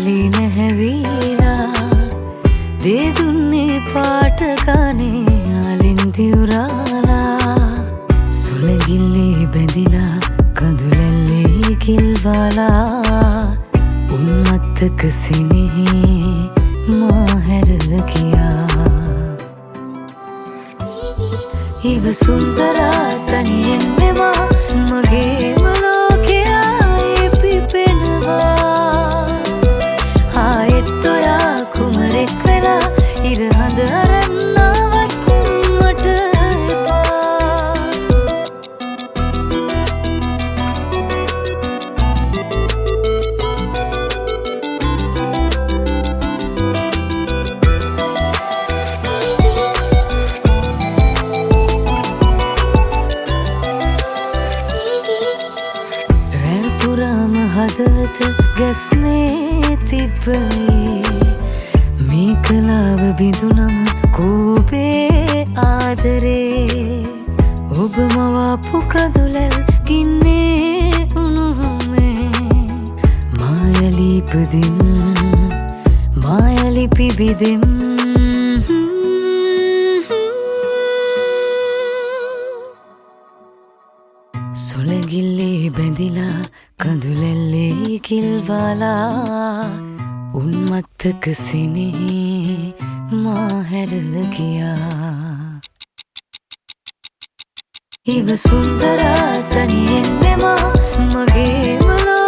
කැලි නැහැවිලා දේ දුන්නේ පාට කනේ යාලින් දිවුරාලා සුලගිල්ලේ බැඳිලා කඳුලැල්ලේ කිල්වාලා උන්මත්තක සිනෙහි මා හැර ගියා ඉව සුන්දරා තනියෙන් මෙමා මගේම ලෝකයා පිපෙනවා ආයෙත් ඔයා කුමරෙක් වෙලා ඉර හඳ අරන්නාවත් මට හදවත ගැස්මේ තිබ්බේ මේ කලාව බිඳුනම කෝපේ ආදරේ ඔබ මවාපු කඳුලැල් ගින්නේ උණුහුමේ මායලිපදින් මායලිපි බිදෙම් සුලගිල්ලේ බැඳිලා කඳුලැල්ලේ කිල්වාලා උන්මත්තක සිනෙහි මා හැර ගියා ඉව සුන්දරා තනියෙන් මෙමා මගේම